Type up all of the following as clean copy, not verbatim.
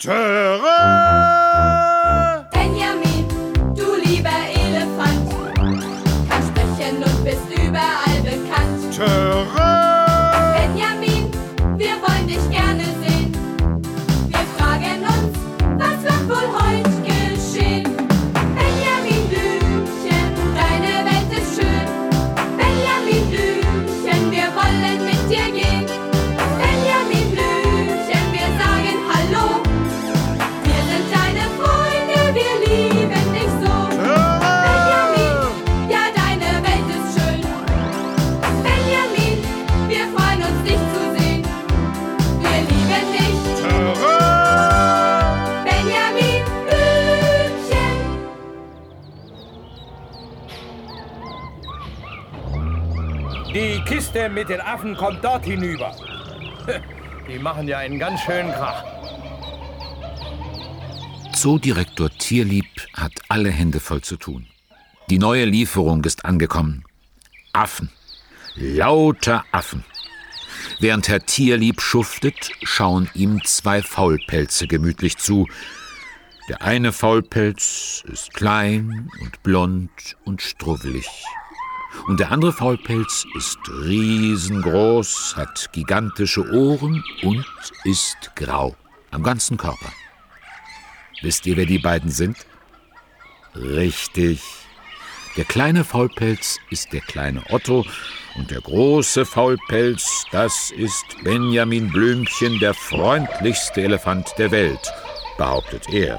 Töre! Benjamin, du lieber Elefant, kannst sprechen und bist überall bekannt. Töre! Benjamin, wir wollen dich gerne sehen. Wir fragen uns, was wird wohl heute geschehen? Benjamin Blümchen, deine Welt ist schön. Benjamin Blümchen, wir wollen mit dir gehen. Benjamin Blümchen, wir sagen Hallo. Wir sind deine Freunde, wir lieben dich so. Benjamin, ja deine Welt ist schön. Benjamin, wir freuen uns dich zu sehen. Wir lieben dich. Töre! Benjamin Blümchen. Die Kiste mit den Affen kommt dort hinüber. Die machen ja einen ganz schönen Krach. Zoodirektor Tierlieb hat alle Hände voll zu tun. Die neue Lieferung ist angekommen. Affen. Lauter Affen. Während Herr Tierlieb schuftet, schauen ihm 2 Faulpelze gemütlich zu. Der eine Faulpelz ist klein und blond und struwwelig. Und der andere Faulpelz ist riesengroß, hat gigantische Ohren und ist grau am ganzen Körper. Wisst ihr, wer die beiden sind? Richtig. Der kleine Faulpelz ist der kleine Otto und der große Faulpelz, das ist Benjamin Blümchen, der freundlichste Elefant der Welt, behauptet er.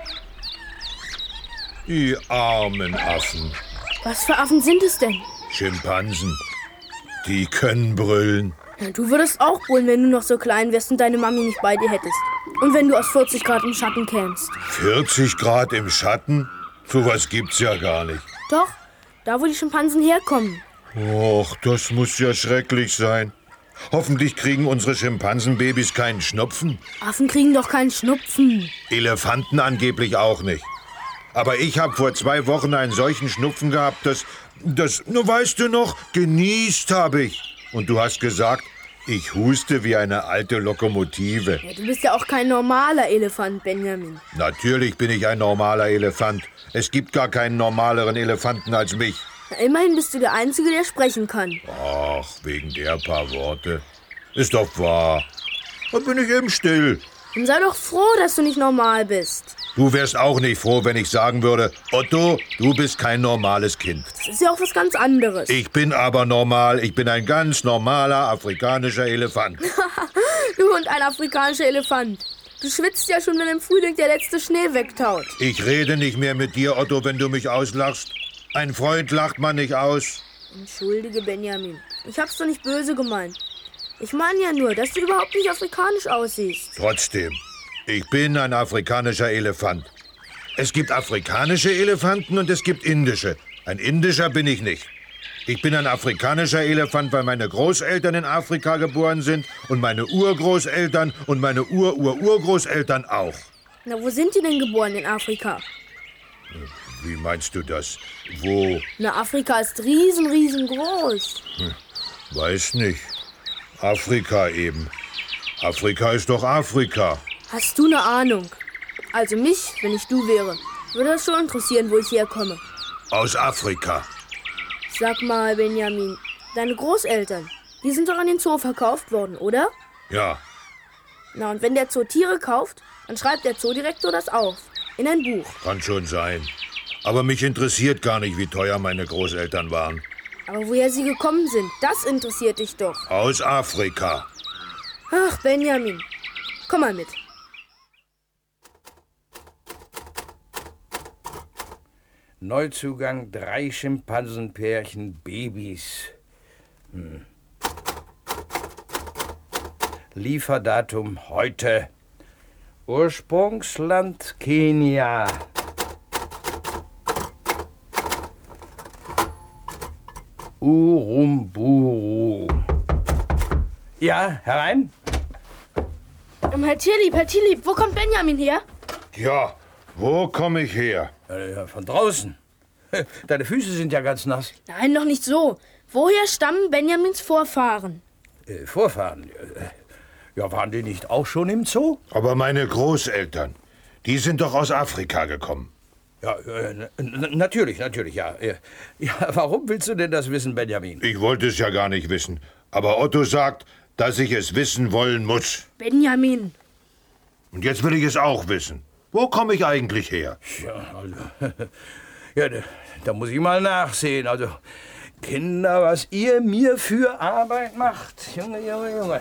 Die armen Affen. Was für Affen sind es denn? Schimpansen. Die können brüllen. Ja, du würdest auch brüllen, wenn du noch so klein wärst und deine Mami nicht bei dir hättest. Und wenn du aus 40 Grad im Schatten kämst. 40 Grad im Schatten? Sowas gibt's ja gar nicht. Doch, da wo die Schimpansen herkommen. Och, das muss ja schrecklich sein. Hoffentlich kriegen unsere Schimpansenbabys keinen Schnupfen. Affen kriegen doch keinen Schnupfen. Elefanten angeblich auch nicht. Aber ich habe vor 2 Wochen einen solchen Schnupfen gehabt, nur weißt du noch, genießt habe ich. Und du hast gesagt, ich huste wie eine alte Lokomotive. Ja, du bist ja auch kein normaler Elefant, Benjamin. Natürlich bin ich ein normaler Elefant. Es gibt gar keinen normaleren Elefanten als mich. Na, immerhin bist du der Einzige, der sprechen kann. Ach, wegen der paar Worte. Ist doch wahr. Dann bin ich eben still. Dann sei doch froh, dass du nicht normal bist. Du wärst auch nicht froh, wenn ich sagen würde, Otto, du bist kein normales Kind. Das ist ja auch was ganz anderes. Ich bin aber normal. Ich bin ein ganz normaler afrikanischer Elefant. Du und ein afrikanischer Elefant. Du schwitzt ja schon, wenn im Frühling der letzte Schnee wegtaut. Ich rede nicht mehr mit dir, Otto, wenn du mich auslachst. Ein Freund lacht man nicht aus. Entschuldige, Benjamin. Ich hab's doch nicht böse gemeint. Ich meine ja nur, dass du überhaupt nicht afrikanisch aussiehst. Trotzdem, ich bin ein afrikanischer Elefant. Es gibt afrikanische Elefanten und es gibt indische. Ein indischer bin ich nicht. Ich bin ein afrikanischer Elefant, weil meine Großeltern in Afrika geboren sind und meine Urgroßeltern und meine Urgroßeltern auch. Na, wo sind die denn geboren in Afrika? Wie meinst du das? Wo? Na, Afrika ist riesengroß. Weiß nicht. Afrika eben. Afrika ist doch Afrika. Hast du eine Ahnung? Also mich, wenn ich du wäre, würde das schon interessieren, wo ich herkomme. Aus Afrika. Sag mal, Benjamin, deine Großeltern, die sind doch an den Zoo verkauft worden, oder? Ja. Na, und wenn der Zoo Tiere kauft, dann schreibt der Zoodirektor das auf. In ein Buch. Kann schon sein. Aber mich interessiert gar nicht, wie teuer meine Großeltern waren. Aber woher sie gekommen sind, das interessiert dich doch. Aus Afrika. Ach, Benjamin, komm mal mit. Neuzugang 3 Schimpansenpärchen Babys. Lieferdatum heute. Ursprungsland Kenia. Urumburu. Ja, herein? Herr Tierlieb, wo kommt Benjamin her? Ja, wo komme ich her? Ja, von draußen. Deine Füße sind ja ganz nass. Nein, noch nicht so. Woher stammen Benjamins Vorfahren? Vorfahren? Ja, waren die nicht auch schon im Zoo? Aber meine Großeltern, die sind doch aus Afrika gekommen. Ja, natürlich, ja. Ja, warum willst du denn das wissen, Benjamin? Ich wollte es ja gar nicht wissen. Aber Otto sagt, dass ich es wissen wollen muss. Benjamin. Und jetzt will ich es auch wissen. Wo komme ich eigentlich her? Ja, also, ja, da muss ich mal nachsehen. Also, Kinder, was ihr mir für Arbeit macht. Junge.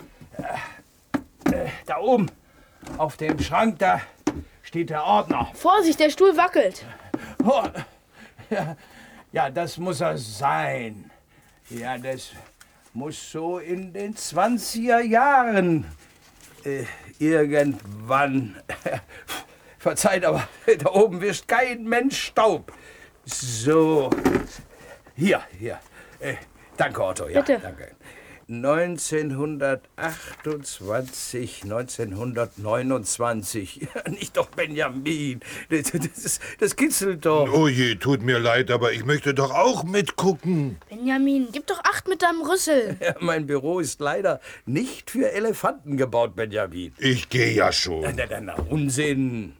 Da oben, auf dem Schrank, da steht der Ordner. Vorsicht, der Stuhl wackelt. Oh, ja, das muss er sein. Ja, das muss so in den 20er Jahren irgendwann. Verzeiht, aber da oben wischt kein Mensch Staub. So, hier. Danke, Otto. Ja, bitte. Danke. 1928, 1929. Nicht doch, Benjamin. Das kitzelt doch. Oh je, tut mir leid, aber ich möchte doch auch mitgucken. Benjamin, gib doch Acht mit deinem Rüssel. Ja, mein Büro ist leider nicht für Elefanten gebaut, Benjamin. Ich gehe ja schon. Na, Unsinn.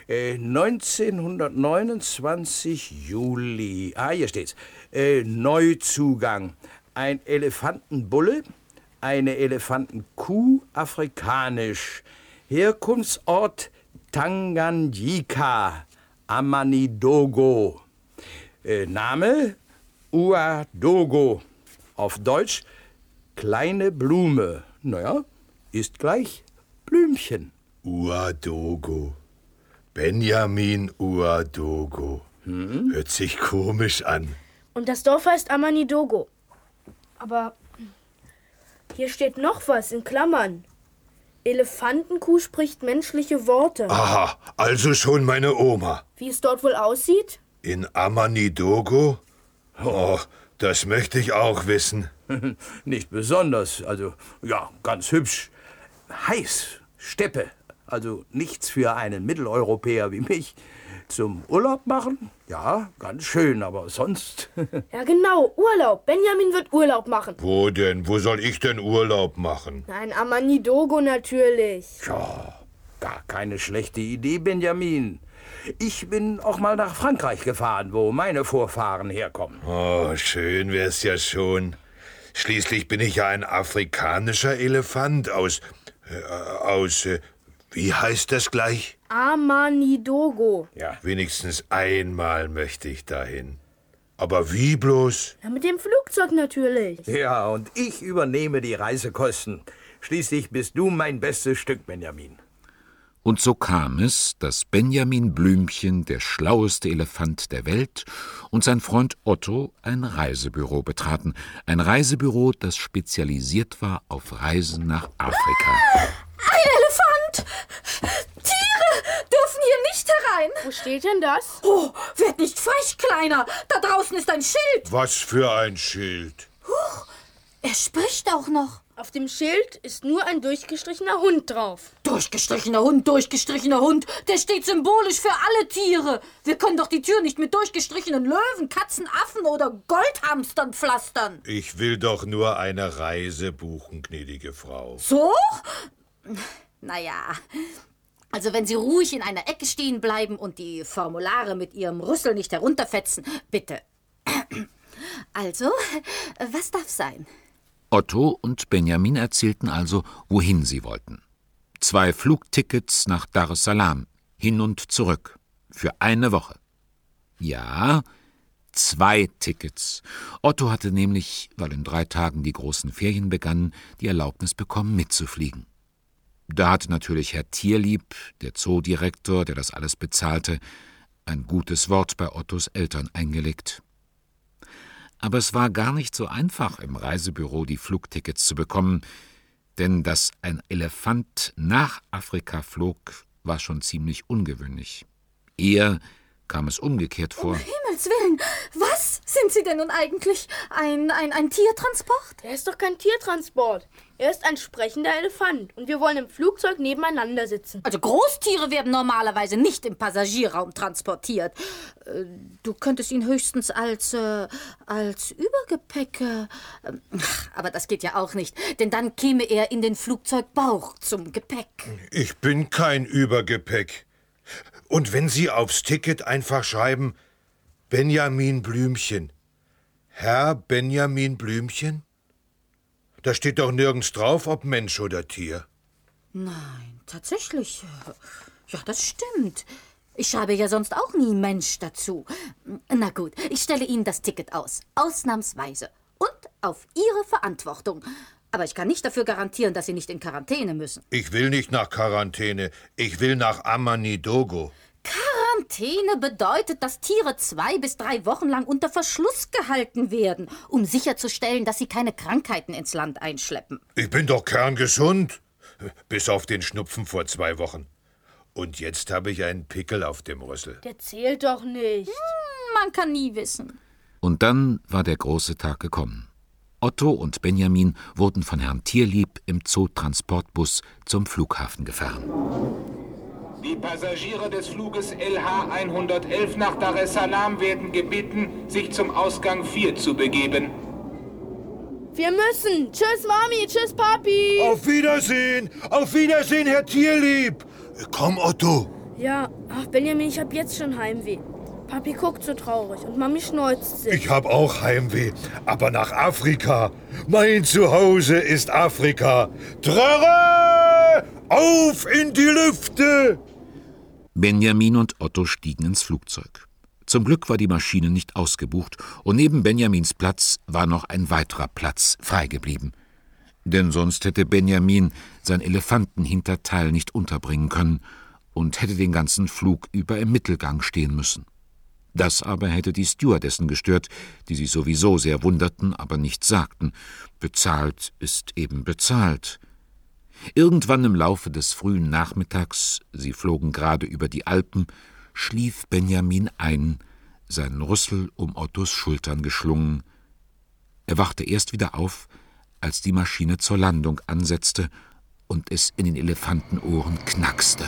1929 Juli. Hier steht's. Neuzugang. Ein Elefantenbulle, eine Elefantenkuh, afrikanisch. Herkunftsort Tanganyika, Amanidogo. Name Uadogo. Auf Deutsch kleine Blume. Naja, ist gleich Blümchen. Uadogo. Benjamin Uadogo. Hört sich komisch an. Und das Dorf heißt Amanidogo. Aber hier steht noch was in Klammern. Elefantenkuh spricht menschliche Worte. Aha, also schon meine Oma. Wie es dort wohl aussieht? In Amanidogo? Oh, das möchte ich auch wissen. Nicht besonders, also ja, ganz hübsch. Heiß, Steppe, also nichts für einen Mitteleuropäer wie mich. Zum Urlaub machen? Ja, ganz schön, aber sonst... Ja genau, Urlaub. Benjamin wird Urlaub machen. Wo denn? Wo soll ich denn Urlaub machen? Nein, Amanidogo natürlich. Ja, gar keine schlechte Idee, Benjamin. Ich bin auch mal nach Frankreich gefahren, wo meine Vorfahren herkommen. Oh, schön wär's ja schon. Schließlich bin ich ja ein afrikanischer Elefant aus... wie heißt das gleich? Amanidogo. Ja. Wenigstens einmal möchte ich dahin. Aber wie bloß? Ja, mit dem Flugzeug natürlich. Ja, und ich übernehme die Reisekosten. Schließlich bist du mein bestes Stück, Benjamin. Und so kam es, dass Benjamin Blümchen, der schlaueste Elefant der Welt, und sein Freund Otto ein Reisebüro betraten. Ein Reisebüro, das spezialisiert war auf Reisen nach Afrika. Ein Elefant! Tiere dürfen hier nicht herein! Wo steht denn das? Oh, werd nicht frech, Kleiner! Da draußen ist ein Schild! Was für ein Schild. Huch, er spricht auch noch. Auf dem Schild ist nur ein durchgestrichener Hund drauf. Durchgestrichener Hund, der steht symbolisch für alle Tiere. Wir können doch die Tür nicht mit durchgestrichenen Löwen, Katzen, Affen oder Goldhamstern pflastern. Ich will doch nur eine Reise buchen, gnädige Frau. So? Naja, also wenn Sie ruhig in einer Ecke stehen bleiben und die Formulare mit Ihrem Rüssel nicht herunterfetzen, bitte. Also, was darf sein? Otto und Benjamin erzählten also, wohin sie wollten. 2 Flugtickets nach Dar es Salaam, hin und zurück, für eine Woche. Ja, 2 Tickets. Otto hatte nämlich, weil in 3 Tagen die großen Ferien begannen, die Erlaubnis bekommen, mitzufliegen. Da hatte natürlich Herr Tierlieb, der Zoodirektor, der das alles bezahlte, ein gutes Wort bei Ottos Eltern eingelegt. Aber es war gar nicht so einfach, im Reisebüro die Flugtickets zu bekommen, denn dass ein Elefant nach Afrika flog, war schon ziemlich ungewöhnlich. Eher kam es umgekehrt vor. Himmels Willen, was sind Sie denn nun eigentlich? Ein Tiertransport? Er ist doch kein Tiertransport. Er ist ein sprechender Elefant. Und wir wollen im Flugzeug nebeneinander sitzen. Also Großtiere werden normalerweise nicht im Passagierraum transportiert. Du könntest ihn höchstens als Übergepäck... aber das geht ja auch nicht, denn dann käme er in den Flugzeugbauch zum Gepäck. Ich bin kein Übergepäck. Und wenn Sie aufs Ticket einfach schreiben, Benjamin Blümchen. Herr Benjamin Blümchen? Da steht doch nirgends drauf, ob Mensch oder Tier. Nein, tatsächlich. Ja, das stimmt. Ich schreibe ja sonst auch nie Mensch dazu. Na gut, ich stelle Ihnen das Ticket aus. Ausnahmsweise. Und auf Ihre Verantwortung. Aber ich kann nicht dafür garantieren, dass Sie nicht in Quarantäne müssen. Ich will nicht nach Quarantäne. Ich will nach Amanidogo. Quarantäne bedeutet, dass Tiere 2 bis 3 Wochen lang unter Verschluss gehalten werden, um sicherzustellen, dass sie keine Krankheiten ins Land einschleppen. Ich bin doch kerngesund. Bis auf den Schnupfen vor 2 Wochen. Und jetzt habe ich einen Pickel auf dem Rüssel. Der zählt doch nicht. Man kann nie wissen. Und dann war der große Tag gekommen. Otto und Benjamin wurden von Herrn Tierlieb im Zootransportbus zum Flughafen gefahren. Die Passagiere des Fluges LH 111 nach Dar es Salaam werden gebeten, sich zum Ausgang 4 zu begeben. Wir müssen. Tschüss, Mami. Tschüss, Papi. Auf Wiedersehen, Herr Tierlieb. Komm, Otto. Ja, ach, Benjamin, ich hab jetzt schon Heimweh. Papi guckt so traurig und Mami schneuzt sich. Ich hab auch Heimweh, aber nach Afrika. Mein Zuhause ist Afrika. Trarre! Auf in die Lüfte! Benjamin und Otto stiegen ins Flugzeug. Zum Glück war die Maschine nicht ausgebucht und neben Benjamins Platz war noch ein weiterer Platz frei geblieben. Denn sonst hätte Benjamin sein Elefantenhinterteil nicht unterbringen können und hätte den ganzen Flug über im Mittelgang stehen müssen. Das aber hätte die Stewardessen gestört, die sich sowieso sehr wunderten, aber nichts sagten. Bezahlt ist eben bezahlt. Irgendwann im Laufe des frühen Nachmittags, sie flogen gerade über die Alpen, schlief Benjamin ein, seinen Rüssel um Ottos Schultern geschlungen. Er wachte erst wieder auf, als die Maschine zur Landung ansetzte und es in den Elefantenohren knackste.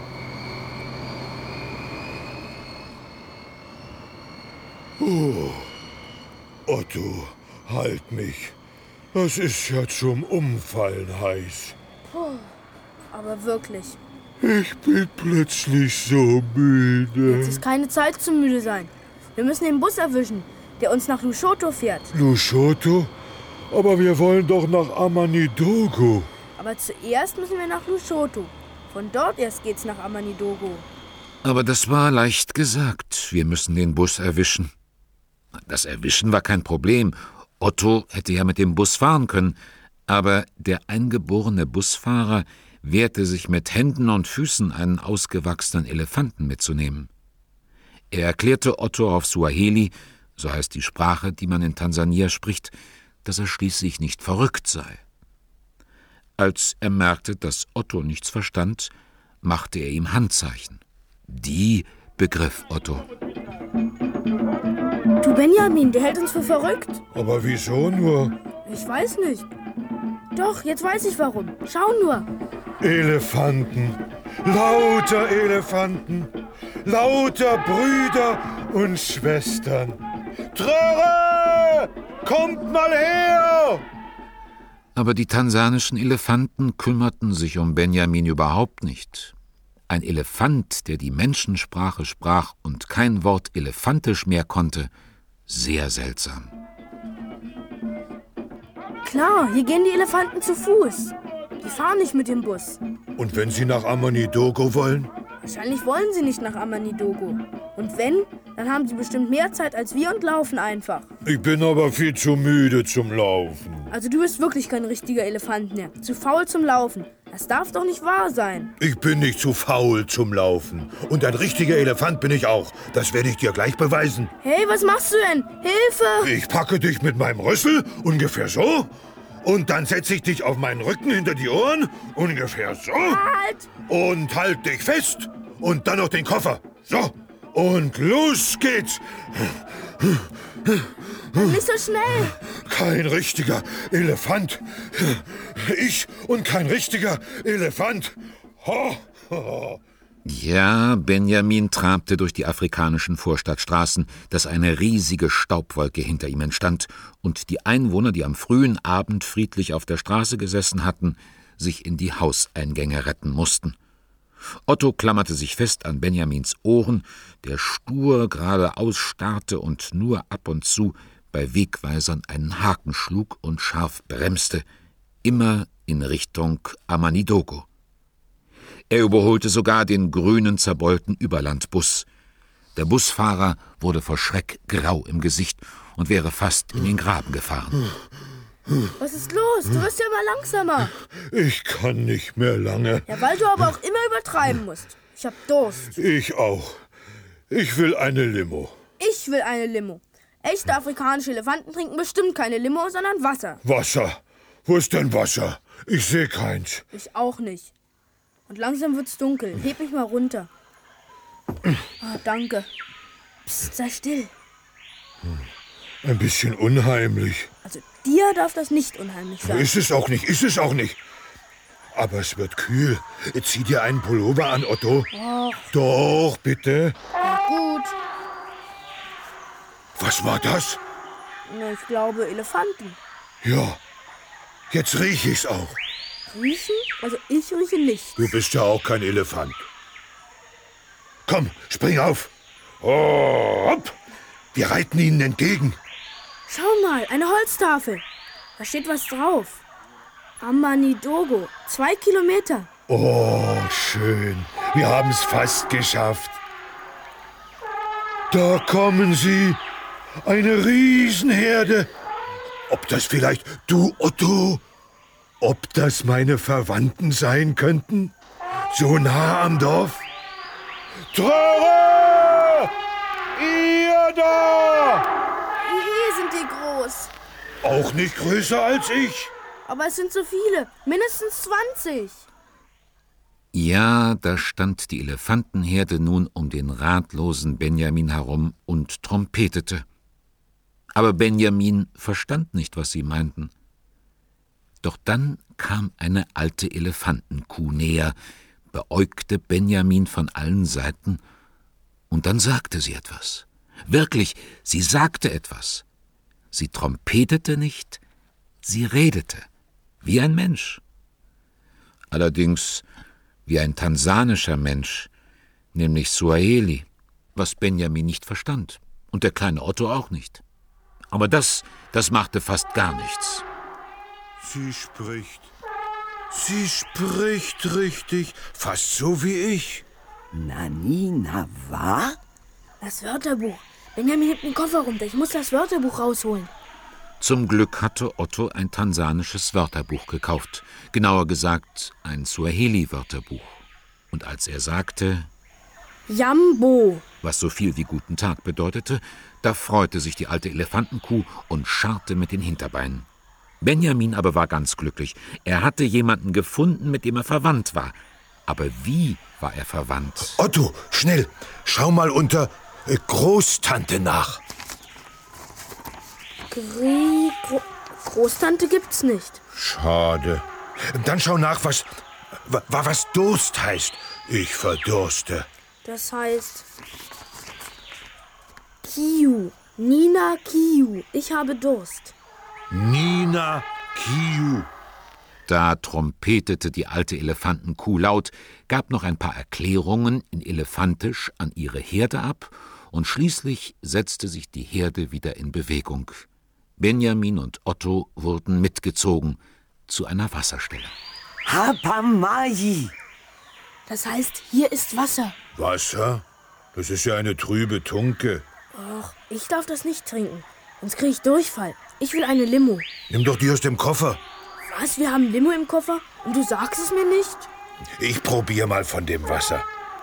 Oh, Otto, halt mich. Das ist ja zum Umfallen heiß. Aber wirklich. Ich bin plötzlich so müde. Jetzt ist keine Zeit zum müde sein. Wir müssen den Bus erwischen, der uns nach Lushoto fährt. Lushoto? Aber wir wollen doch nach Amanidogo. Aber zuerst müssen wir nach Lushoto. Von dort erst geht's nach Amanidogo. Aber das war leicht gesagt. Wir müssen den Bus erwischen. Das Erwischen war kein Problem. Otto hätte ja mit dem Bus fahren können. Aber der eingeborene Busfahrer wehrte sich mit Händen und Füßen, einen ausgewachsenen Elefanten mitzunehmen. Er erklärte Otto auf Swahili, so heißt die Sprache, die man in Tansania spricht, dass er schließlich nicht verrückt sei. Als er merkte, dass Otto nichts verstand, machte er ihm Handzeichen. Die begriff Otto. Du Benjamin, der hält uns für verrückt. Aber wieso nur? Ich weiß nicht. Doch, jetzt weiß ich warum. Schau nur. Elefanten. Lauter Elefanten. Lauter Brüder und Schwestern. Tröre! Kommt mal her! Aber die tansanischen Elefanten kümmerten sich um Benjamin überhaupt nicht. Ein Elefant, der die Menschensprache sprach und kein Wort elefantisch mehr konnte, sehr seltsam. Klar, hier gehen die Elefanten zu Fuß. Die fahren nicht mit dem Bus. Und wenn Sie nach Amanidogo wollen? Wahrscheinlich wollen sie nicht nach Amanidogo. Und wenn, dann haben sie bestimmt mehr Zeit als wir und laufen einfach. Ich bin aber viel zu müde zum Laufen. Also du bist wirklich kein richtiger Elefant mehr. Zu faul zum Laufen. Das darf doch nicht wahr sein. Ich bin nicht zu faul zum Laufen. Und ein richtiger Elefant bin ich auch. Das werde ich dir gleich beweisen. Hey, was machst du denn? Hilfe! Ich packe dich mit meinem Rüssel, ungefähr so. Und dann setze ich dich auf meinen Rücken hinter die Ohren, ungefähr so. Halt! Und halt dich fest. Und dann noch den Koffer. So. Und los geht's. Nicht so schnell. Kein richtiger Elefant. Ich und kein richtiger Elefant. Ho, ho. Ja, Benjamin trabte durch die afrikanischen Vorstadtstraßen, dass eine riesige Staubwolke hinter ihm entstand und die Einwohner, die am frühen Abend friedlich auf der Straße gesessen hatten, sich in die Hauseingänge retten mussten. Otto klammerte sich fest an Benjamins Ohren, der stur geradeaus starrte und nur ab und zu bei Wegweisern einen Haken schlug und scharf bremste, immer in Richtung Amanidogo. Er überholte sogar den grünen, zerbeulten Überlandbus. Der Busfahrer wurde vor Schreck grau im Gesicht und wäre fast in den Graben gefahren. Was ist los? Du wirst ja immer langsamer. Ich kann nicht mehr lange. Ja, weil du aber auch immer übertreiben musst. Ich hab Durst. Ich auch. Ich will eine Limo. Ich will eine Limo. Echte afrikanische Elefanten trinken bestimmt keine Limo, sondern Wasser. Wasser? Wo ist denn Wasser? Ich sehe keins. Ich auch nicht. Und langsam wird's dunkel. Heb mich mal runter. Oh, danke. Psst, sei still. Ein bisschen unheimlich. Also dir darf das nicht unheimlich sein. Ist es auch nicht, ist es auch nicht. Aber es wird kühl. Zieh dir einen Pullover an, Otto. Och. Doch, bitte. Ja, gut. Was war das? Na, ich glaube Elefanten. Ja, jetzt riech ich's auch. Riechen? Also ich rieche nicht. Du bist ja auch kein Elefant. Komm, spring auf. Oh, hopp. Wir reiten ihnen entgegen. Schau mal, eine Holztafel. Da steht was drauf. Amanidogo, 2 Kilometer. Oh, schön. Wir haben's fast geschafft. Da kommen sie. Eine Riesenherde. Ob das vielleicht du, Otto? Ob das meine Verwandten sein könnten? So nah am Dorf? Tröre! Ihr da! Hier sind die groß. Auch nicht größer als ich. Aber es sind so viele. Mindestens 20. Ja, da stand die Elefantenherde nun um den ratlosen Benjamin herum und trompetete. Aber Benjamin verstand nicht, was sie meinten. Doch dann kam eine alte Elefantenkuh näher, beäugte Benjamin von allen Seiten, und dann sagte sie etwas. Wirklich, sie sagte etwas. Sie trompetete nicht, sie redete, wie ein Mensch. Allerdings wie ein tansanischer Mensch, nämlich Swahili, was Benjamin nicht verstand und der kleine Otto auch nicht. Aber das machte fast gar nichts. Sie spricht richtig, fast so wie ich. Nanina, wa? Das Wörterbuch. Benjamin hebt den Koffer runter. Ich muss das Wörterbuch rausholen. Zum Glück hatte Otto ein tansanisches Wörterbuch gekauft, genauer gesagt ein Swahili-Wörterbuch. Und als er sagte Jambo, was so viel wie guten Tag bedeutete, da freute sich die alte Elefantenkuh und scharrte mit den Hinterbeinen. Benjamin aber war ganz glücklich. Er hatte jemanden gefunden, mit dem er verwandt war. Aber wie war er verwandt? Otto, schnell, schau mal unter Großtante nach. Großtante gibt's nicht. Schade. Dann schau nach, was Durst heißt. Ich verdurste. Das heißt Kiu. Nina Kiu. Ich habe Durst. Nina Kiu. Da trompetete die alte Elefantenkuh laut, gab noch ein paar Erklärungen in Elefantisch an ihre Herde ab und schließlich setzte sich die Herde wieder in Bewegung. Benjamin und Otto wurden mitgezogen zu einer Wasserstelle. Hapamai. Das heißt, hier ist Wasser. Wasser? Das ist ja eine trübe Tunke. Och, ich darf das nicht trinken. Sonst kriege ich Durchfall. Ich will eine Limo. Nimm doch die aus dem Koffer. Was? Wir haben Limo im Koffer? Und du sagst es mir nicht? Ich probiere mal von dem Wasser.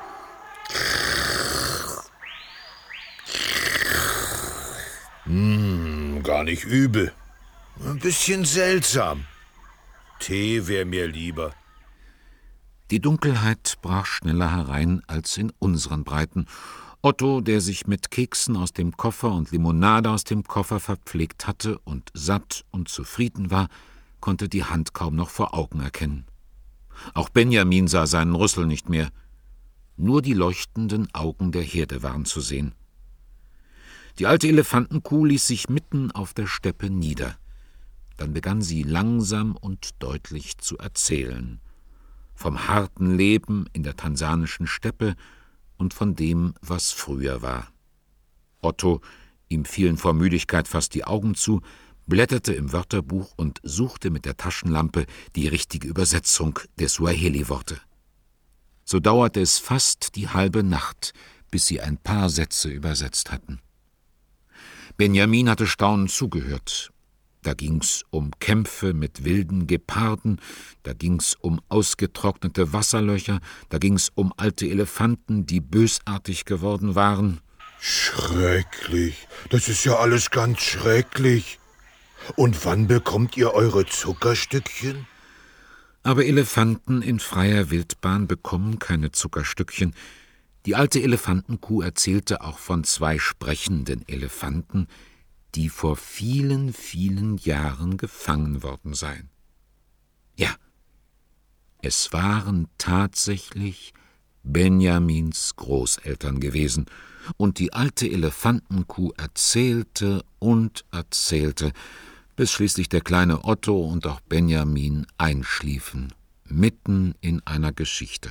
Gar nicht übel. Ein bisschen seltsam. Tee wäre mir lieber. Die Dunkelheit brach schneller herein als in unseren Breiten, Otto, der sich mit Keksen aus dem Koffer und Limonade aus dem Koffer verpflegt hatte und satt und zufrieden war, konnte die Hand kaum noch vor Augen erkennen. Auch Benjamin sah seinen Rüssel nicht mehr. Nur die leuchtenden Augen der Herde waren zu sehen. Die alte Elefantenkuh ließ sich mitten auf der Steppe nieder. Dann begann sie langsam und deutlich zu erzählen. Vom harten Leben in der tansanischen Steppe und von dem, was früher war. Otto, ihm fielen vor Müdigkeit fast die Augen zu, blätterte im Wörterbuch und suchte mit der Taschenlampe die richtige Übersetzung der Suaheli-Worte. So dauerte es fast die halbe Nacht, bis sie ein paar Sätze übersetzt hatten. Benjamin hatte staunend zugehört. Da ging's um Kämpfe mit wilden Geparden, da ging's um ausgetrocknete Wasserlöcher, da ging's um alte Elefanten, die bösartig geworden waren. Schrecklich, das ist ja alles ganz schrecklich. Und wann bekommt ihr eure Zuckerstückchen? Aber Elefanten in freier Wildbahn bekommen keine Zuckerstückchen. Die alte Elefantenkuh erzählte auch von 2 sprechenden Elefanten, die vor vielen, vielen Jahren gefangen worden seien. Ja, es waren tatsächlich Benjamins Großeltern gewesen, und die alte Elefantenkuh erzählte und erzählte, bis schließlich der kleine Otto und auch Benjamin einschliefen, mitten in einer Geschichte.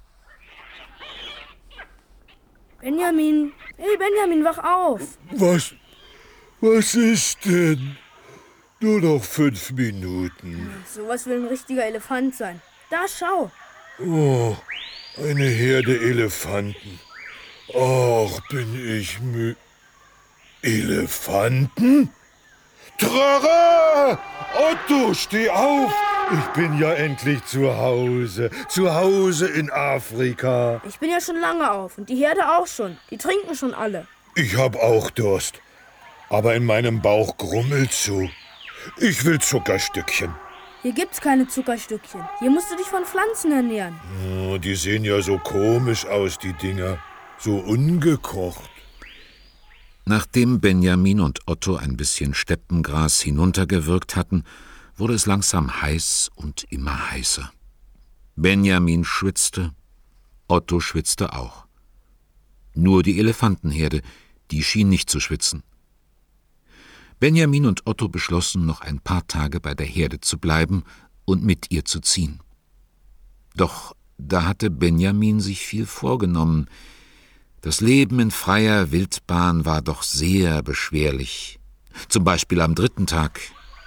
Benjamin, hey Benjamin, wach auf! Was ist denn? Nur noch 5 Minuten. Sowas will ein richtiger Elefant sein. Da, schau! Oh, eine Herde Elefanten. Ach, bin ich müde. Elefanten? Trara! Otto, steh auf! Ich bin ja endlich zu Hause. Zu Hause in Afrika. Ich bin ja schon lange auf und die Herde auch schon. Die trinken schon alle. Ich hab auch Durst. Aber in meinem Bauch grummelt's so. Ich will Zuckerstückchen. Hier gibt's keine Zuckerstückchen. Hier musst du dich von Pflanzen ernähren. Oh, die sehen ja so komisch aus, die Dinger. So ungekocht. Nachdem Benjamin und Otto ein bisschen Steppengras hinuntergewürgt hatten, wurde es langsam heiß und immer heißer. Benjamin schwitzte, Otto schwitzte auch. Nur die Elefantenherde, die schien nicht zu schwitzen. Benjamin und Otto beschlossen, noch ein paar Tage bei der Herde zu bleiben und mit ihr zu ziehen. Doch da hatte Benjamin sich viel vorgenommen. Das Leben in freier Wildbahn war doch sehr beschwerlich. Zum Beispiel am 3. Tag.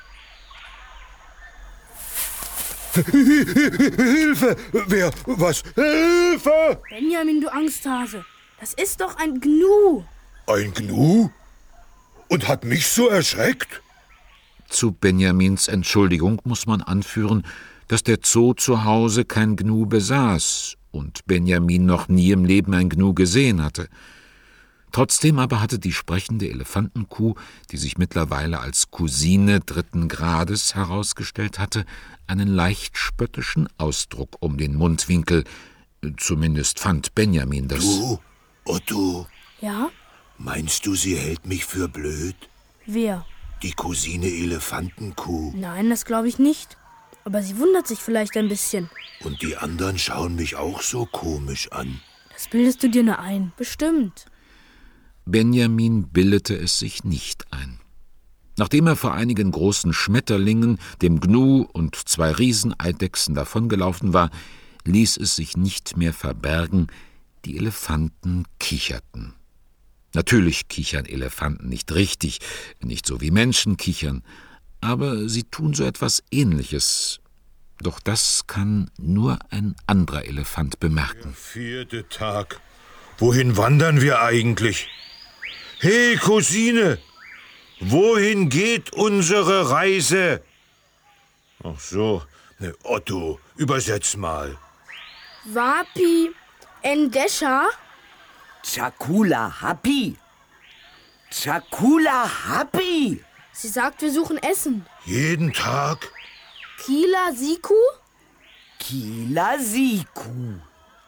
Hilfe! Wer? Was? Hilfe! Benjamin, du Angsthase. Das ist doch ein Gnu. Ein Gnu? Und hat mich so erschreckt? Zu Benjamins Entschuldigung muss man anführen, dass der Zoo zu Hause kein Gnu besaß und Benjamin noch nie im Leben ein Gnu gesehen hatte. Trotzdem aber hatte die sprechende Elefantenkuh, die sich mittlerweile als Cousine 3. Grades herausgestellt hatte, einen leicht spöttischen Ausdruck um den Mundwinkel. Zumindest fand Benjamin das. Du, Otto, Ja? meinst du, sie hält mich für blöd? Wer? Die Cousine Elefantenkuh. Nein, das glaube ich nicht. Aber sie wundert sich vielleicht ein bisschen. Und die anderen schauen mich auch so komisch an. Das bildest du dir nur ein. Bestimmt. Benjamin bildete es sich nicht ein. Nachdem er vor einigen großen Schmetterlingen, dem Gnu und 2 Rieseneidechsen davongelaufen war, ließ es sich nicht mehr verbergen, die Elefanten kicherten. Natürlich kichern Elefanten nicht richtig, nicht so wie Menschen kichern, aber sie tun so etwas Ähnliches. Doch das kann nur ein anderer Elefant bemerken. Der 4. Tag. Wohin wandern wir eigentlich? Hey, Cousine! Wohin geht unsere Reise? Ach so, Otto, übersetz mal. Wapi Endesha? Chakula Happy. Chakula Happy. Sie sagt, wir suchen Essen. Jeden Tag? Kila Siku? Kila Siku.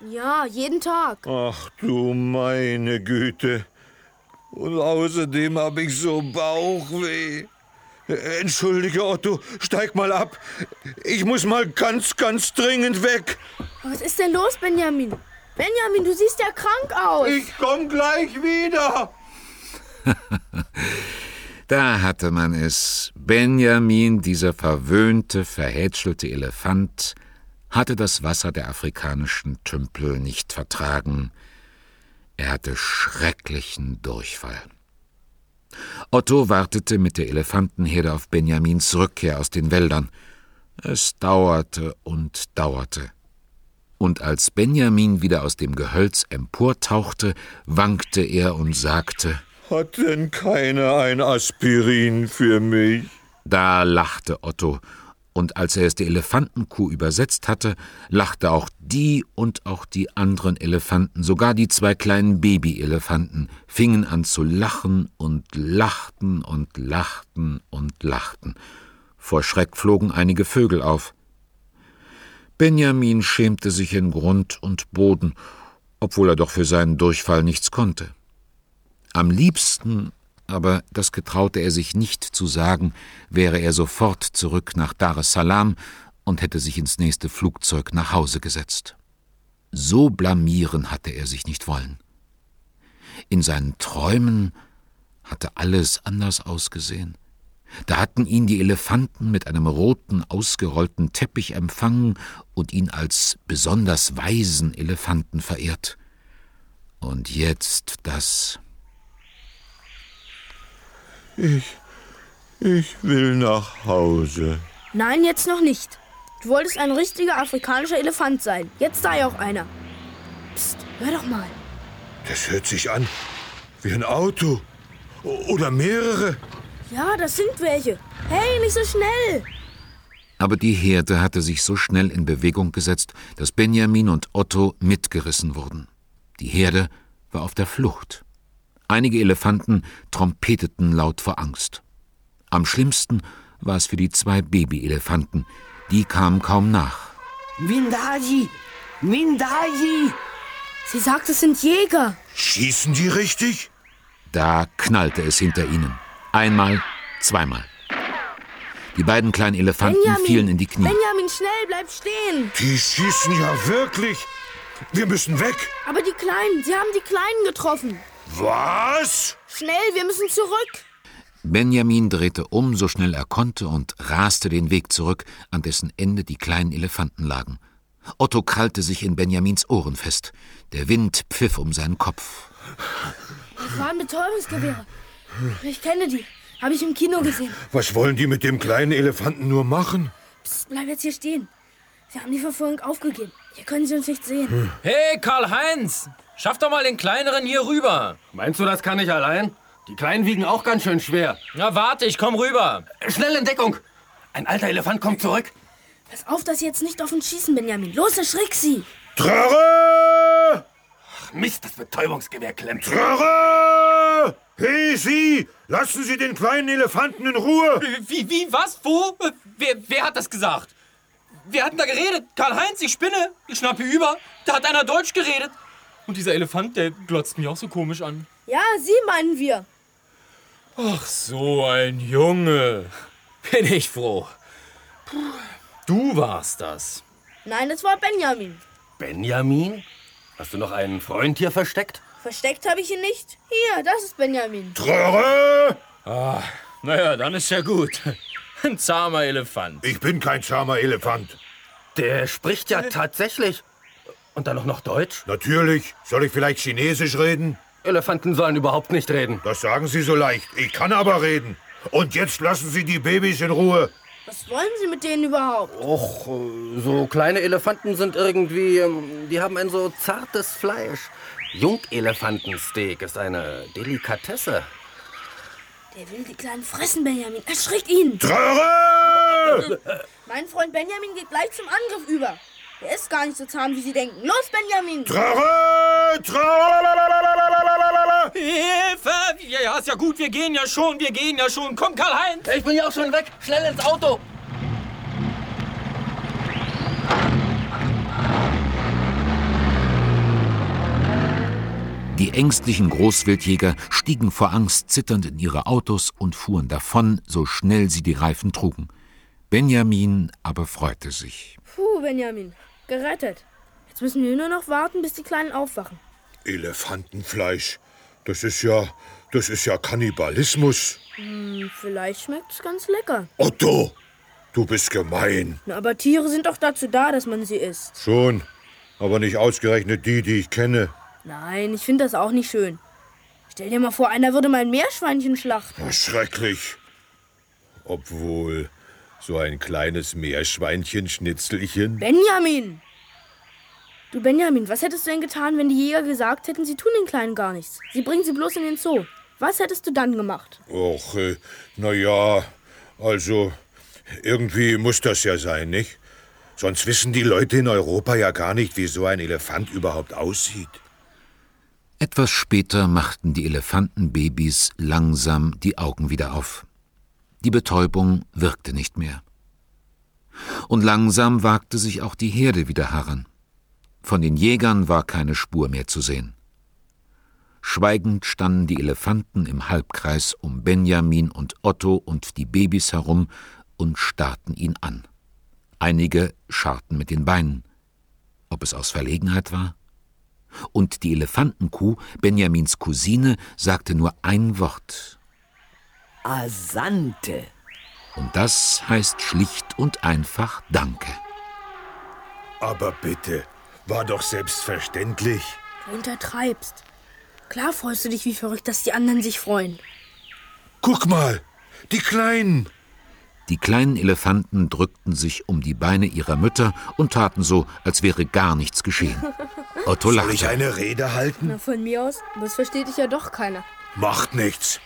Ja, jeden Tag. Ach du meine Güte. Und außerdem habe ich so Bauchweh. Entschuldige, Otto, steig mal ab. Ich muss mal ganz, ganz dringend weg. Was ist denn los, Benjamin? Benjamin, du siehst ja krank aus. Ich komm gleich wieder. Da hatte man es. Benjamin, dieser verwöhnte, verhätschelte Elefant, hatte das Wasser der afrikanischen Tümpel nicht vertragen. Er hatte schrecklichen Durchfall. Otto wartete mit der Elefantenherde auf Benjamins Rückkehr aus den Wäldern. Es dauerte und dauerte. Und als Benjamin wieder aus dem Gehölz emportauchte, wankte er und sagte: Hat denn keiner ein Aspirin für mich? Da lachte Otto, und als er es der Elefantenkuh übersetzt hatte, lachte auch die und auch die anderen Elefanten, sogar die 2 kleinen Babyelefanten, fingen an zu lachen und lachten und lachten und lachten. Vor Schreck flogen einige Vögel auf. Benjamin schämte sich in Grund und Boden, obwohl er doch für seinen Durchfall nichts konnte. Am liebsten, aber das getraute er sich nicht zu sagen, wäre er sofort zurück nach Dar es Salaam und hätte sich ins nächste Flugzeug nach Hause gesetzt. So blamieren hatte er sich nicht wollen. In seinen Träumen hatte alles anders ausgesehen. Da hatten ihn die Elefanten mit einem roten, ausgerollten Teppich empfangen und ihn als besonders weisen Elefanten verehrt. Und jetzt das. Ich will nach Hause. Nein, jetzt noch nicht. Du wolltest ein richtiger afrikanischer Elefant sein. Jetzt sei auch einer. Psst, hör doch mal. Das hört sich an wie ein Auto. Oder mehrere. Ja, das sind welche. Hey, nicht so schnell. Aber die Herde hatte sich so schnell in Bewegung gesetzt, dass Benjamin und Otto mitgerissen wurden. Die Herde war auf der Flucht. Einige Elefanten trompeteten laut vor Angst. Am schlimmsten war es für die 2 Babyelefanten. Die kamen kaum nach. Windaji! Windaji! Sie sagt, es sind Jäger. Schießen die richtig? Da knallte es hinter ihnen. Einmal, zweimal. Die beiden kleinen Elefanten fielen in die Knie. Benjamin, schnell, bleib stehen. Die schießen ja wirklich. Wir müssen weg. Aber die Kleinen, sie haben die Kleinen getroffen. Was? Schnell, wir müssen zurück. Benjamin drehte um, so schnell er konnte, und raste den Weg zurück, an dessen Ende die kleinen Elefanten lagen. Otto krallte sich in Benjamins Ohren fest. Der Wind pfiff um seinen Kopf. Das waren Betäubungsgewehre. Ich kenne die. Habe ich im Kino gesehen. Was wollen die mit dem kleinen Elefanten nur machen? Psst, bleib jetzt hier stehen. Sie haben die Verfolgung aufgegeben. Hier können sie uns nicht sehen. Hey, Karl-Heinz! Schaff doch mal den Kleineren hier rüber. Meinst du, das kann ich allein? Die Kleinen wiegen auch ganz schön schwer. Na, warte, ich komm rüber. Schnell in Deckung! Ein alter Elefant kommt zurück. Pass auf, dass sie jetzt nicht auf uns schießen, Benjamin. Los, erschrick sie! Trarre! Mist, das Betäubungsgewehr klemmt. Trarre! Hey, Sie! Lassen Sie den kleinen Elefanten in Ruhe! Wie, was, wo? Wer hat das gesagt? Wir hatten da geredet. Karl-Heinz, ich spinne. Ich schnappe über. Da hat einer Deutsch geredet. Und dieser Elefant, der glotzt mich auch so komisch an. Ja, Sie meinen wir. Ach, so ein Junge. Bin ich froh. Puh, du warst das. Nein, es war Benjamin. Benjamin? Hast du noch einen Freund hier versteckt? Versteckt habe ich ihn nicht. Hier, das ist Benjamin. Trarre! Ah, naja, dann ist ja gut. Ein zahmer Elefant. Ich bin kein zahmer Elefant. Der spricht ja tatsächlich. Und dann auch noch Deutsch? Natürlich. Soll ich vielleicht Chinesisch reden? Elefanten sollen überhaupt nicht reden. Das sagen Sie so leicht. Ich kann aber reden. Und jetzt lassen Sie die Babys in Ruhe. Was wollen Sie mit denen überhaupt? Och, so kleine Elefanten sind irgendwie, die haben ein so zartes Fleisch. Jungelefantensteak ist eine Delikatesse. Der will die Kleinen fressen, Benjamin. Erschrickt ihn. Trarre! Mein Freund Benjamin geht gleich zum Angriff über. Der ist gar nicht so zahm, wie Sie denken. Los, Benjamin! Trarre! Trarre! Hilfe! Ja, ist ja gut, wir gehen ja schon. Komm, Karl-Heinz! Ich bin ja auch schon weg. Schnell ins Auto. Die ängstlichen Großwildjäger stiegen vor Angst zitternd in ihre Autos und fuhren davon, so schnell sie die Reifen trugen. Benjamin aber freute sich. Puh, Benjamin, gerettet. Jetzt müssen wir nur noch warten, bis die Kleinen aufwachen. Elefantenfleisch, das ist ja Kannibalismus. Vielleicht schmeckt es ganz lecker. Otto, du bist gemein. Na, aber Tiere sind doch dazu da, dass man sie isst. Schon, aber nicht ausgerechnet die ich kenne. Nein, ich finde das auch nicht schön. Stell dir mal vor, einer würde mal ein Meerschweinchen schlachten. Oh, schrecklich. Obwohl, so ein kleines Meerschweinchen-Schnitzelchen. Benjamin! Du Benjamin, was hättest du denn getan, wenn die Jäger gesagt hätten, sie tun den Kleinen gar nichts? Sie bringen sie bloß in den Zoo. Was hättest du dann gemacht? Och, naja, also, irgendwie muss das ja sein, nicht? Sonst wissen die Leute in Europa ja gar nicht, wie so ein Elefant überhaupt aussieht. Etwas später machten die Elefantenbabys langsam die Augen wieder auf. Die Betäubung wirkte nicht mehr. Und langsam wagte sich auch die Herde wieder heran. Von den Jägern war keine Spur mehr zu sehen. Schweigend standen die Elefanten im Halbkreis um Benjamin und Otto und die Babys herum und starrten ihn an. Einige scharrten mit den Beinen. Ob es aus Verlegenheit war? Und die Elefantenkuh, Benjamins Cousine, sagte nur ein Wort. Asante. Und das heißt schlicht und einfach Danke. Aber bitte, war doch selbstverständlich. Du untertreibst. Klar freust du dich wie verrückt, dass die anderen sich freuen. Guck mal, die Kleinen. Die kleinen Elefanten drückten sich um die Beine ihrer Mütter und taten so, als wäre gar nichts geschehen. Otto lachte. Soll ich eine Rede halten? Na, von mir aus, aber das versteht dich ja doch keiner. Macht nichts.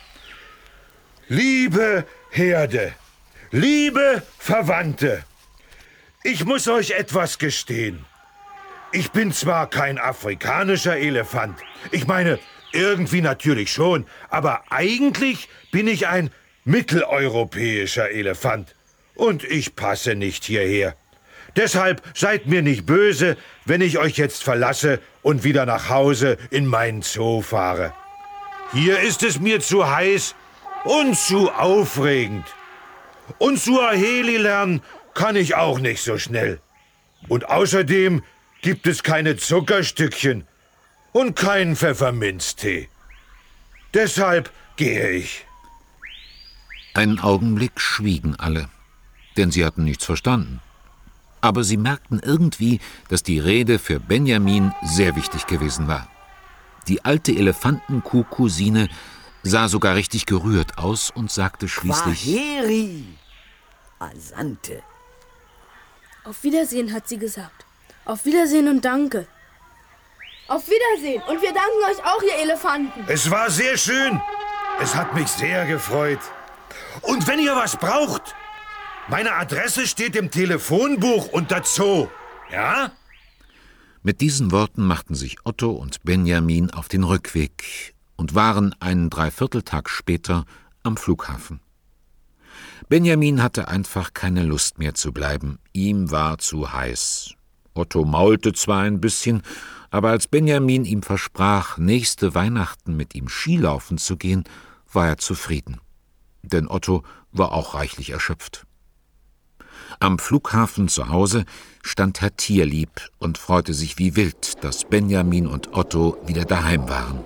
Liebe Herde, liebe Verwandte, ich muss euch etwas gestehen. Ich bin zwar kein afrikanischer Elefant, ich meine, irgendwie natürlich schon, aber eigentlich bin ich ein mitteleuropäischer Elefant. Und ich passe nicht hierher. Deshalb seid mir nicht böse, wenn ich euch jetzt verlasse und wieder nach Hause in meinen Zoo fahre. Hier ist es mir zu heiß und zu aufregend. Und Suaheli lernen kann ich auch nicht so schnell. Und außerdem gibt es keine Zuckerstückchen und keinen Pfefferminztee. Deshalb gehe ich. Einen Augenblick schwiegen alle, denn sie hatten nichts verstanden. Aber sie merkten irgendwie, dass die Rede für Benjamin sehr wichtig gewesen war. Die alte Elefantenkuh-Cousine sah sogar richtig gerührt aus und sagte schließlich: Kwaheri. Asante. Auf Wiedersehen, hat sie gesagt. Auf Wiedersehen und danke. Auf Wiedersehen und wir danken euch auch, ihr Elefanten. Es war sehr schön. Es hat mich sehr gefreut. Und wenn ihr was braucht, meine Adresse steht im Telefonbuch unter Zoo, ja? Mit diesen Worten machten sich Otto und Benjamin auf den Rückweg und waren einen Dreivierteltag später am Flughafen. Benjamin hatte einfach keine Lust mehr zu bleiben. Ihm war zu heiß. Otto maulte zwar ein bisschen, aber als Benjamin ihm versprach, nächste Weihnachten mit ihm Skilaufen zu gehen, war er zufrieden. Denn Otto war auch reichlich erschöpft. Am Flughafen zu Hause stand Herr Tierlieb und freute sich wie wild, dass Benjamin und Otto wieder daheim waren.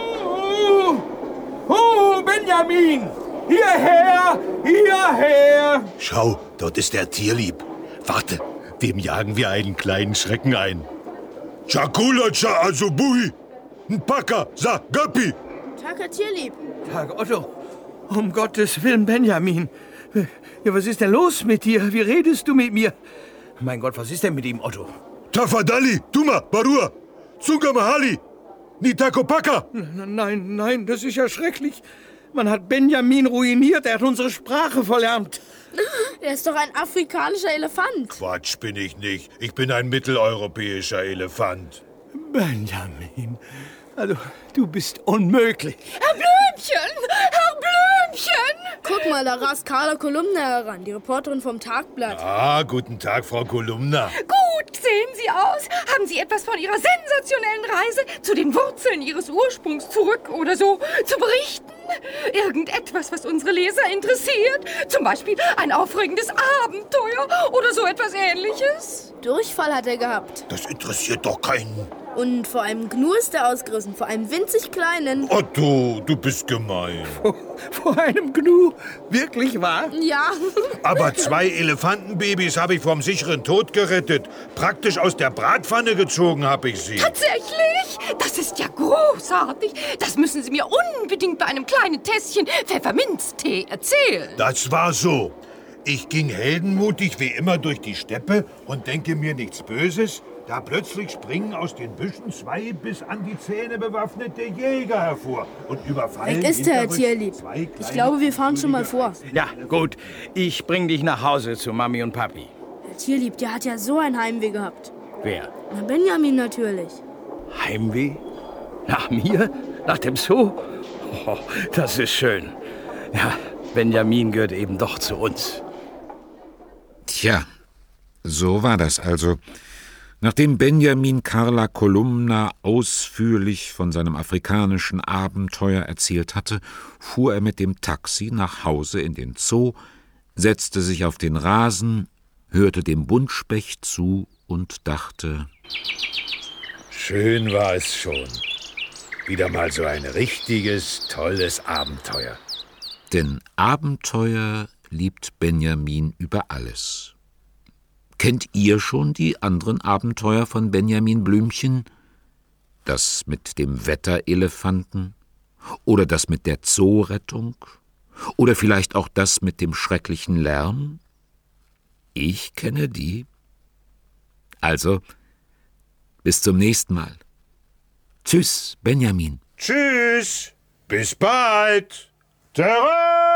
Benjamin! Hierher! Hierher! Schau, dort ist der Tierlieb. Warte, dem jagen wir einen kleinen Schrecken ein. Chakula cha Azubui! Mpaka sa Gapi! Tag, Herr Tierlieb. Tag, Otto. Um Gottes Willen, Benjamin. Ja, was ist denn los mit dir? Wie redest du mit mir? Mein Gott, was ist denn mit ihm, Otto? Tafadali, Tuma, Barua, Tsungamahali, Nitakopaka! Nein, das ist ja schrecklich. Man hat Benjamin ruiniert, er hat unsere Sprache verlernt. Er ist doch ein afrikanischer Elefant. Quatsch bin ich nicht. Ich bin ein mitteleuropäischer Elefant. Benjamin, also, du bist unmöglich. Herr Blümchen! Herr Blümchen! Guck mal, da rast Carla Kolumna heran, die Reporterin vom Tagblatt. Ah, guten Tag, Frau Kolumna. Gut sehen Sie aus. Haben Sie etwas von Ihrer sensationellen Reise zu den Wurzeln Ihres Ursprungs zurück oder so zu berichten? Irgendetwas, was unsere Leser interessiert? Zum Beispiel ein aufregendes Abenteuer oder so etwas Ähnliches? Durchfall hat er gehabt. Das interessiert doch keinen. Und vor einem Gnu ist er ausgerissen, vor einem winzig kleinen. Otto, du bist gemein. Vor einem Gnu? Wirklich wahr? Ja. Aber 2 Elefantenbabys habe ich vom sicheren Tod gerettet. Praktisch aus der Bratpfanne gezogen habe ich sie. Tatsächlich? Das ist ja großartig. Das müssen Sie mir unbedingt bei einem kleinen Tässchen Pfefferminztee erzählen. Das war so. Ich ging heldenmutig wie immer durch die Steppe und denke mir nichts Böses. Da plötzlich springen aus den Büschen 2 bis an die Zähne bewaffnete Jäger hervor und überfallen. Weg ist der, Herr Tierlieb. Ich glaube, wir fahren schon mal vor. Ja, gut. Ich bring dich nach Hause zu Mami und Papi. Herr Tierlieb, der hat ja so ein Heimweh gehabt. Wer? Na, Benjamin natürlich. Heimweh? Nach mir? Nach dem Zoo? Oh, das ist schön. Ja, Benjamin gehört eben doch zu uns. Tja, so war das also. Nachdem Benjamin Carla Kolumna ausführlich von seinem afrikanischen Abenteuer erzählt hatte, fuhr er mit dem Taxi nach Hause in den Zoo, setzte sich auf den Rasen, hörte dem Buntspecht zu und dachte: Schön war es schon. Wieder mal so ein richtiges, tolles Abenteuer. Denn Abenteuer liebt Benjamin über alles. Kennt ihr schon die anderen Abenteuer von Benjamin Blümchen? Das mit dem Wetterelefanten? Oder das mit der Zoorettung? Oder vielleicht auch das mit dem schrecklichen Lärm? Ich kenne die. Also, bis zum nächsten Mal. Tschüss, Benjamin. Tschüss. Bis bald. Terrain!